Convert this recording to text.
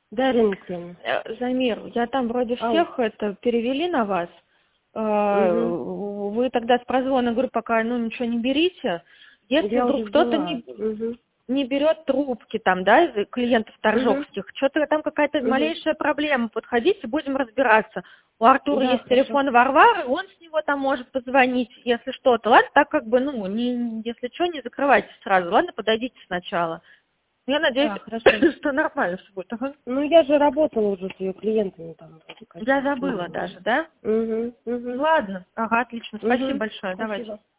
Дарья Николаевна. Замир, я там вроде всех это перевели на вас. Вы тогда с прозвона, говорю, пока ничего не берите. Если вдруг кто-то не берет трубки там, да, из клиентов торжокских, что-то там какая-то малейшая проблема, подходите, будем разбираться. У Артура есть телефон Варвары, он с него там может позвонить, если что-то. Ладно, так как бы, если что, не закрывайте сразу, ладно, подойдите сначала. Я надеюсь, что нормально все будет. Я же работала уже с ее клиентами там. Я забыла даже, да? Ладно, отлично, спасибо большое, давайте.